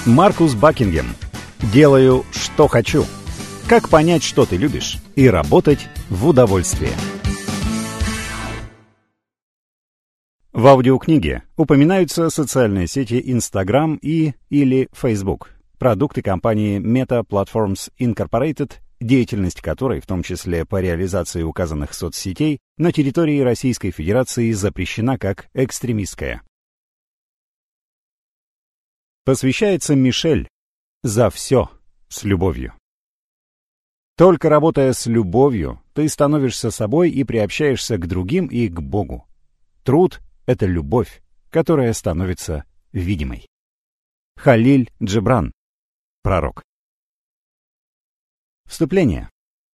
Маркус Бакингем. Делаю, что хочу. Как понять, что ты любишь, и работать в удовольствие. В аудиокниге упоминаются социальные сети Instagram или Facebook, продукты компании Meta Platforms Incorporated, деятельность которой, в том числе по реализации указанных соцсетей, на территории Российской Федерации запрещена как экстремистская. Посвящается Мишель. За все с любовью. Только работая с любовью, ты становишься собой и приобщаешься к другим и к Богу. Труд — это любовь, которая становится видимой. Халиль Джебран, пророк. Вступление.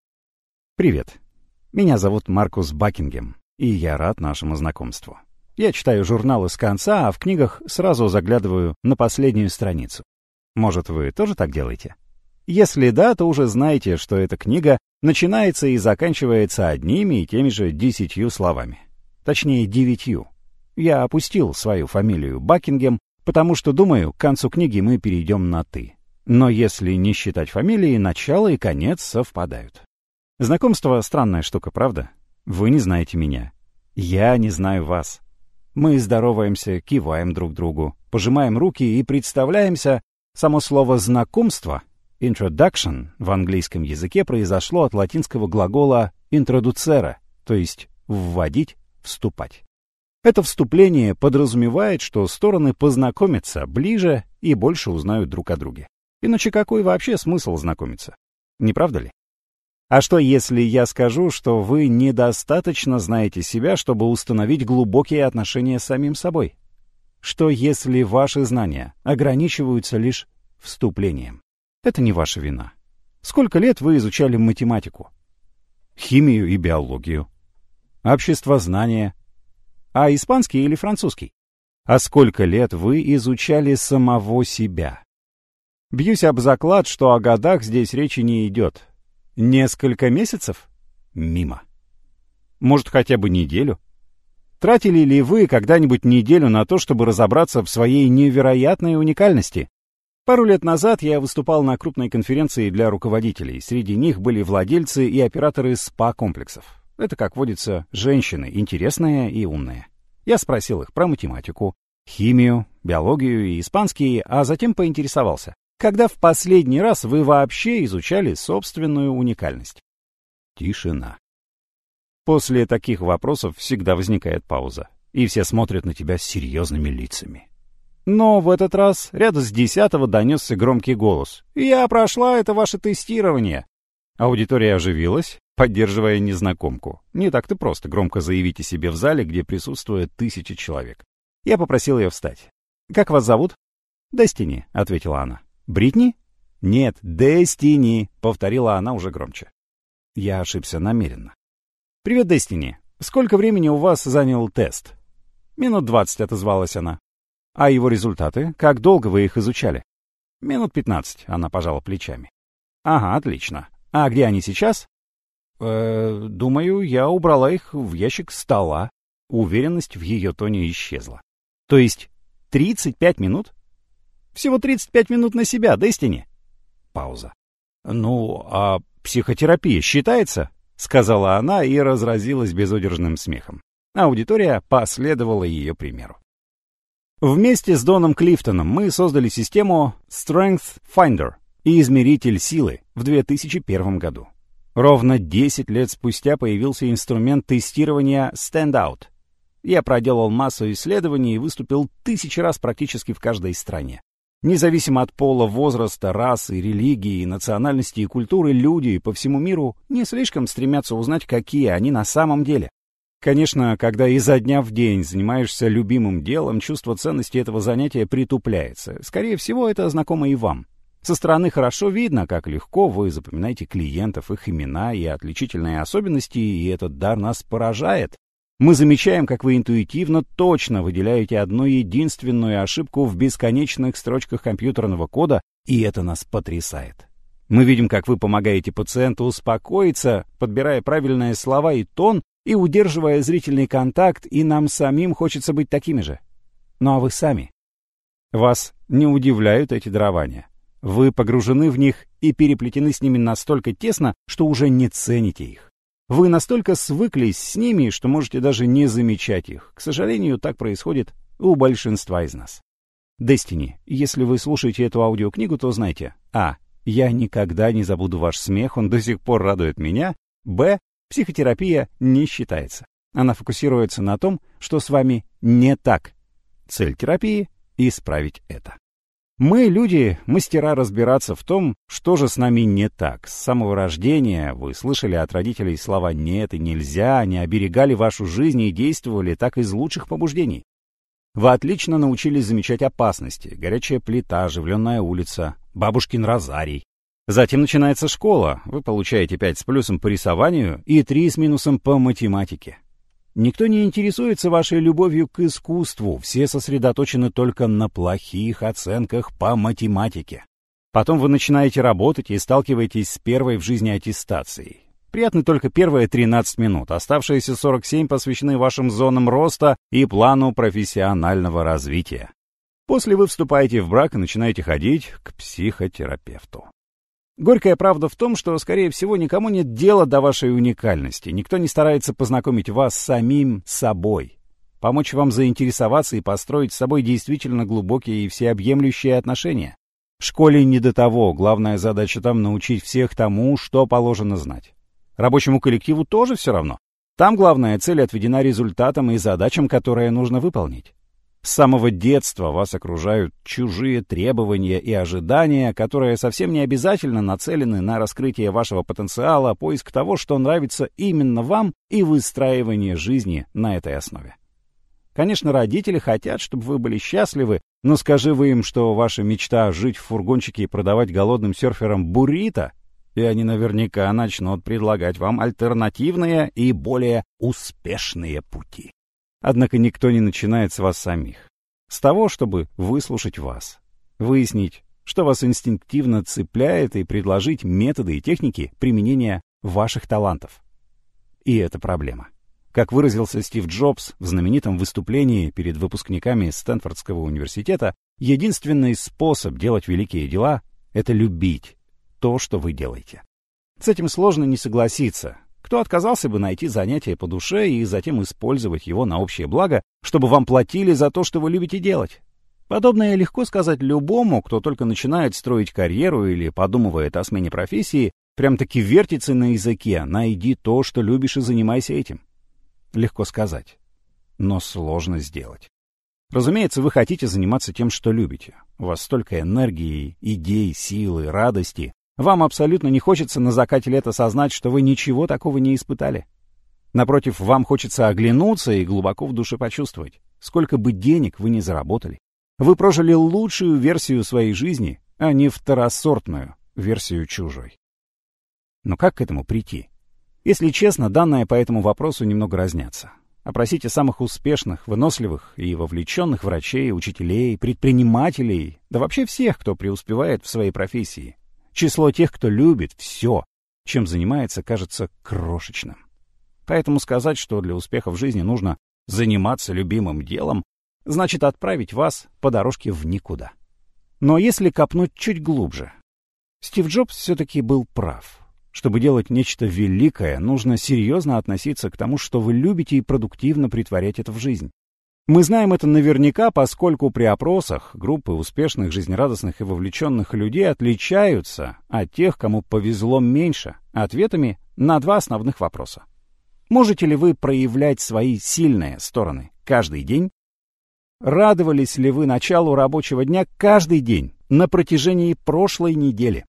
Привет. Меня зовут Маркус Бакингем, и я рад нашему знакомству. Я читаю журналы с конца, а в книгах сразу заглядываю на последнюю страницу. Может, вы тоже так делаете? Если да, то уже знаете, что эта книга начинается и заканчивается одними и теми же 10 словами. Точнее, 9. Я опустил свою фамилию Бакингем, потому что, думаю, к концу книги мы перейдем на «ты». Но если не считать фамилии, начало и конец совпадают. Знакомство — странная штука, правда? Вы не знаете меня. Я не знаю вас. Мы здороваемся, киваем друг другу, пожимаем руки и представляемся. Само слово «знакомство» introduction в английском языке произошло от латинского глагола introducere, то есть вводить, вступать. Это вступление подразумевает, что стороны познакомятся ближе и больше узнают друг о друге. Иначе какой вообще смысл знакомиться? Не правда ли? А что, если я скажу, что вы недостаточно знаете себя, чтобы установить глубокие отношения с самим собой? Что, если ваши знания ограничиваются лишь вступлением? Это не ваша вина. Сколько лет вы изучали математику, химию и биологию, обществознание, а испанский или французский? А сколько лет вы изучали самого себя? Бьюсь об заклад, что о годах здесь речи не идет. Несколько месяцев? Мимо. Может, хотя бы неделю? Тратили ли вы когда-нибудь неделю на то, чтобы разобраться в своей невероятной уникальности? Пару лет назад я выступал на крупной конференции для руководителей. Среди них были владельцы и операторы спа-комплексов. Это, как водится, женщины, интересные и умные. Я спросил их про математику, химию, биологию и испанский, а затем поинтересовался. Когда в последний раз вы вообще изучали собственную уникальность? Тишина. После таких вопросов всегда возникает пауза, и все смотрят на тебя с серьезными лицами. Но в этот раз ряд с 10-го донесся громкий голос. «Я прошла это ваше тестирование!» Аудитория оживилась, поддерживая незнакомку. Не так-то просто громко заявить о себе в зале, где присутствует 1000 человек. Я попросил ее встать. «Как вас зовут?» «Дестини», — ответила она. «Бритни?» «Нет, Дестини», — повторила она уже громче. Я ошибся намеренно. «Привет, Дестини. Сколько времени у вас занял тест?» «Минут 20», — отозвалась она. «А его результаты? Как долго вы их изучали?» «Минут 15», — она пожала плечами. «Ага, отлично. А где они сейчас?» «Думаю, я убрала их в ящик стола». Уверенность в ее тоне исчезла. «То есть 35 минут?» «Всего 35 минут на себя, Дестини». Пауза. «Ну, а психотерапия считается?» — сказала она и разразилась безудержным смехом. Аудитория последовала ее примеру. Вместе с Доном Клифтоном мы создали систему Strength Finder и измеритель силы в 2001 году. Ровно 10 лет спустя появился инструмент тестирования Standout. Я проделал массу исследований и выступил 1000 раз практически в каждой стране. Независимо от пола, возраста, расы, религии, национальности и культуры, люди по всему миру не слишком стремятся узнать, какие они на самом деле. Конечно, когда изо дня в день занимаешься любимым делом, чувство ценности этого занятия притупляется. Скорее всего, это знакомо и вам. Со стороны хорошо видно, как легко вы запоминаете клиентов, их имена и отличительные особенности, и этот дар нас поражает. Мы замечаем, как вы интуитивно точно выделяете одну единственную ошибку в бесконечных строчках компьютерного кода, и это нас потрясает. Мы видим, как вы помогаете пациенту успокоиться, подбирая правильные слова и тон, и удерживая зрительный контакт, и нам самим хочется быть такими же. Ну а вы сами? Вас не удивляют эти дарования. Вы погружены в них и переплетены с ними настолько тесно, что уже не цените их. Вы настолько свыклись с ними, что можете даже не замечать их. К сожалению, так происходит у большинства из нас. Destiny, если вы слушаете эту аудиокнигу, то знайте: а. Я никогда не забуду ваш смех, он до сих пор радует меня. Б. Психотерапия не считается. Она фокусируется на том, что с вами не так. Цель терапии — исправить это. Мы, люди, мастера разбираться в том, что же с нами не так. С самого рождения вы слышали от родителей слова «нет» и «нельзя», они оберегали вашу жизнь и действовали так из лучших побуждений. Вы отлично научились замечать опасности: горячая плита, оживленная улица, бабушкин розарий. Затем начинается школа, вы получаете 5 с плюсом по рисованию и 3 с минусом по математике. Никто не интересуется вашей любовью к искусству, все сосредоточены только на плохих оценках по математике. Потом вы начинаете работать и сталкиваетесь с первой в жизни аттестацией. Приятны только первые 13 минут, оставшиеся 47 посвящены вашим зонам роста и плану профессионального развития. После вы вступаете в брак и начинаете ходить к психотерапевту. Горькая правда в том, что, скорее всего, никому нет дела до вашей уникальности, никто не старается познакомить вас с самим собой, помочь вам заинтересоваться и построить с собой действительно глубокие и всеобъемлющие отношения. В школе не до того, главная задача там научить всех тому, что положено знать. Рабочему коллективу тоже все равно. Там главная цель отведена результатам и задачам, которые нужно выполнить. С самого детства вас окружают чужие требования и ожидания, которые совсем не обязательно нацелены на раскрытие вашего потенциала, поиск того, что нравится именно вам, и выстраивание жизни на этой основе. Конечно, родители хотят, чтобы вы были счастливы, но скажи вы им, что ваша мечта — жить в фургончике и продавать голодным серферам буррито, и они наверняка начнут предлагать вам альтернативные и более успешные пути. Однако никто не начинает с вас самих. С того, чтобы выслушать вас, выяснить, что вас инстинктивно цепляет, и предложить методы и техники применения ваших талантов. И это проблема. Как выразился Стив Джобс в знаменитом выступлении перед выпускниками Стэнфордского университета, единственный способ делать великие дела — это любить то, что вы делаете. С этим сложно не согласиться. Кто отказался бы найти занятие по душе и затем использовать его на общее благо, чтобы вам платили за то, что вы любите делать? Подобное легко сказать любому, кто только начинает строить карьеру или подумывает о смене профессии, прям-таки вертится на языке: найди то, что любишь, и занимайся этим. Легко сказать, но сложно сделать. Разумеется, вы хотите заниматься тем, что любите. У вас столько энергии, идей, силы, радости. Вам абсолютно не хочется на закате лета осознать, что вы ничего такого не испытали. Напротив, вам хочется оглянуться и глубоко в душе почувствовать, сколько бы денег вы ни заработали. Вы прожили лучшую версию своей жизни, а не второсортную версию чужой. Но как к этому прийти? Если честно, данные по этому вопросу немного разнятся. Опросите самых успешных, выносливых и вовлеченных врачей, учителей, предпринимателей, да вообще всех, кто преуспевает в своей профессии. Число тех, кто любит все, чем занимается, кажется крошечным. Поэтому сказать, что для успеха в жизни нужно заниматься любимым делом, значит отправить вас по дорожке в никуда. Но если копнуть чуть глубже, Стив Джобс все-таки был прав. Чтобы делать нечто великое, нужно серьезно относиться к тому, что вы любите, и продуктивно претворять это в жизнь. Мы знаем это наверняка, поскольку при опросах группы успешных, жизнерадостных и вовлеченных людей отличаются от тех, кому повезло меньше, ответами на 2 основных вопроса. Можете ли вы проявлять свои сильные стороны каждый день? Радовались ли вы началу рабочего дня каждый день на протяжении прошлой недели?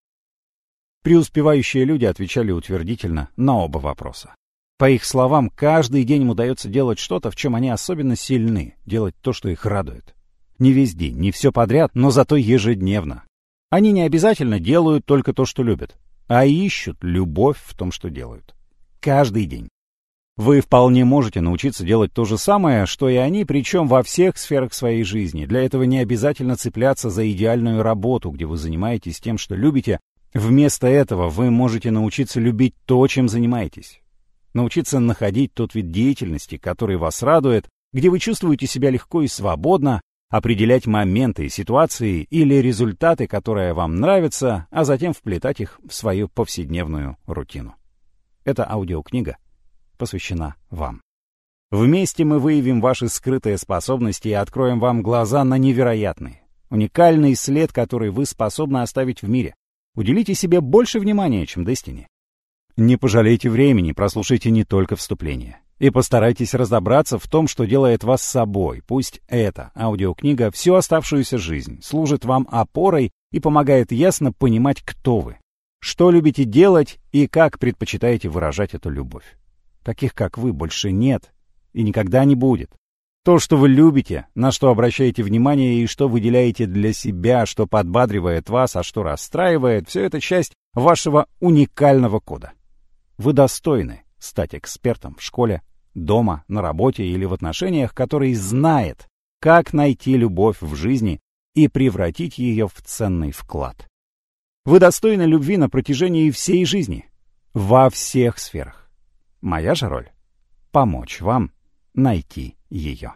Преуспевающие люди отвечали утвердительно на оба вопроса. По их словам, каждый день им удается делать что-то, в чем они особенно сильны, делать то, что их радует. Не весь день, не все подряд, но зато ежедневно. Они не обязательно делают только то, что любят, а ищут любовь в том, что делают. Каждый день. Вы вполне можете научиться делать то же самое, что и они, причем во всех сферах своей жизни. Для этого не обязательно цепляться за идеальную работу, где вы занимаетесь тем, что любите. Вместо этого вы можете научиться любить то, чем занимаетесь. Научиться находить тот вид деятельности, который вас радует, где вы чувствуете себя легко и свободно, определять моменты, ситуации или результаты, которые вам нравятся, а затем вплетать их в свою повседневную рутину. Эта аудиокнига посвящена вам. Вместе мы выявим ваши скрытые способности и откроем вам глаза на невероятный, уникальный след, который вы способны оставить в мире. Уделите себе больше внимания, чем Destiny. Не пожалейте времени, прослушайте не только вступление. И постарайтесь разобраться в том, что делает вас собой. Пусть эта аудиокнига всю оставшуюся жизнь служит вам опорой и помогает ясно понимать, кто вы, что любите делать и как предпочитаете выражать эту любовь. Таких, как вы, больше нет и никогда не будет. То, что вы любите, на что обращаете внимание и что выделяете для себя, что подбадривает вас, а что расстраивает, все это часть вашего уникального кода. Вы достойны стать экспертом в школе, дома, на работе или в отношениях, который знает, как найти любовь в жизни и превратить ее в ценный вклад. Вы достойны любви на протяжении всей жизни, во всех сферах. Моя же роль — помочь вам найти ее.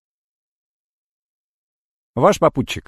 Ваш попутчик.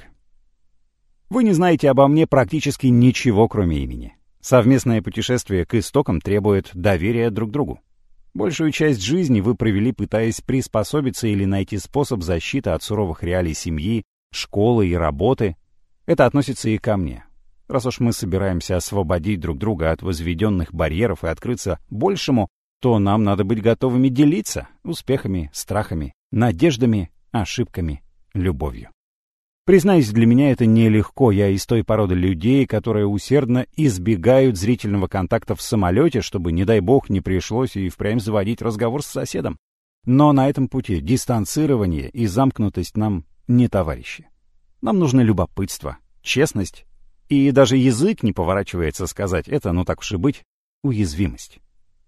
Вы не знаете обо мне практически ничего, кроме имени. Совместное путешествие к истокам требует доверия друг другу. Большую часть жизни вы провели, пытаясь приспособиться или найти способ защиты от суровых реалий семьи, школы и работы. Это относится и ко мне. Раз уж мы собираемся освободить друг друга от возведенных барьеров и открыться большему, то нам надо быть готовыми делиться успехами, страхами, надеждами, ошибками, любовью. Признаюсь, для меня это нелегко. Я из той породы людей, которые усердно избегают зрительного контакта в самолете, чтобы, не дай бог, не пришлось и впрямь заводить разговор с соседом. Но на этом пути дистанцирование и замкнутость нам не товарищи. Нам нужно любопытство, честность и даже язык не поворачивается сказать это, ну так уж и быть, уязвимость.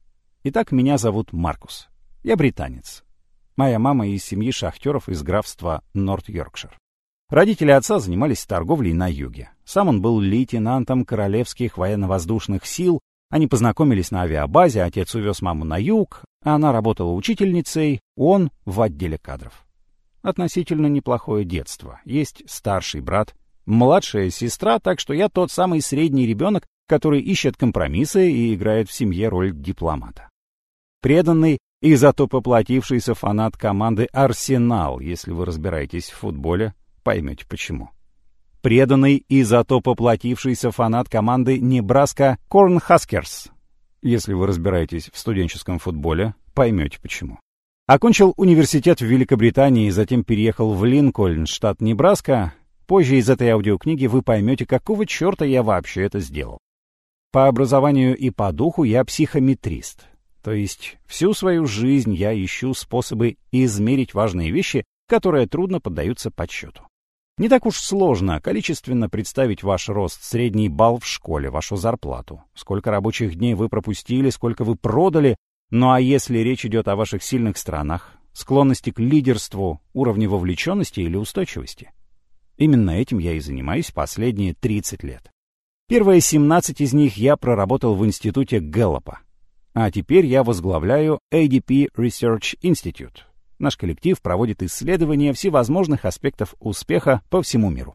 Итак, меня зовут Маркус. Я британец. Моя мама из семьи шахтеров из графства Норт-Йоркшир. Родители отца занимались торговлей на юге. Сам он был лейтенантом Королевских военно-воздушных сил. Они познакомились на авиабазе, отец увез маму на юг, она работала учительницей, он в отделе кадров. Относительно неплохое детство. Есть старший брат, младшая сестра, так что я тот самый средний ребенок, который ищет компромиссы и играет в семье роль дипломата. Преданный и зато поплатившийся фанат команды «Арсенал», если вы разбираетесь в футболе, поймете почему. Преданный и зато поплатившийся фанат команды «Небраска Корнхаскерс». Если вы разбираетесь в студенческом футболе, поймете почему. Окончил университет в Великобритании и затем переехал в Линкольн, штат Небраска. Позже из этой аудиокниги вы поймете, какого черта я вообще это сделал. По образованию и по духу я психометрист. То есть всю свою жизнь я ищу способы измерить важные вещи, которые трудно поддаются подсчету. Не так уж сложно количественно представить ваш рост, средний балл в школе, вашу зарплату, сколько рабочих дней вы пропустили, сколько вы продали. Ну а если речь идет о ваших сильных сторонах, склонности к лидерству, уровне вовлеченности или устойчивости? Именно этим я и занимаюсь последние 30 лет. Первые 17 из них я проработал в институте Гэллопа. А теперь я возглавляю ADP Research Institute. Наш коллектив проводит исследования всевозможных аспектов успеха по всему миру.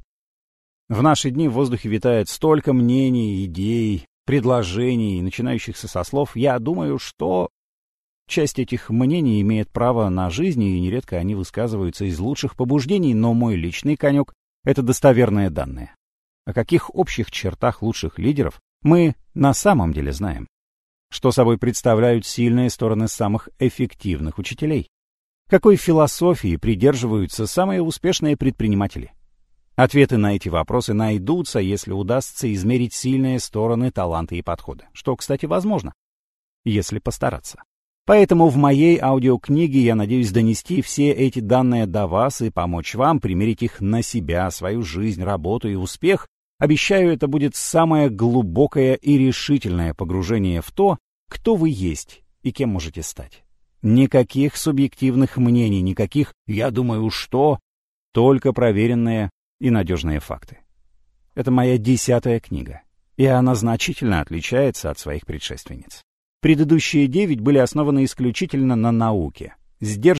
В наши дни в воздухе витает столько мнений, идей, предложений, начинающихся со слов «я думаю, что...». Часть этих мнений имеет право на жизнь, и нередко они высказываются из лучших побуждений, но мой личный конек — это достоверные данные. О каких общих чертах лучших лидеров мы на самом деле знаем? Что собой представляют сильные стороны самых эффективных учителей? Какой философии придерживаются самые успешные предприниматели? Ответы на эти вопросы найдутся, если удастся измерить сильные стороны, таланты и подходы, что, кстати, возможно, если постараться. Поэтому в моей аудиокниге я надеюсь донести все эти данные до вас и помочь вам примерить их на себя, свою жизнь, работу и успех. Обещаю, это будет самое глубокое и решительное погружение в то, кто вы есть и кем можете стать. Никаких субъективных мнений, никаких «я думаю, что...», только проверенные и надежные факты. Это моя 10-я книга, и она значительно отличается от своих предшественниц. Предыдущие 9 были основаны исключительно на науке.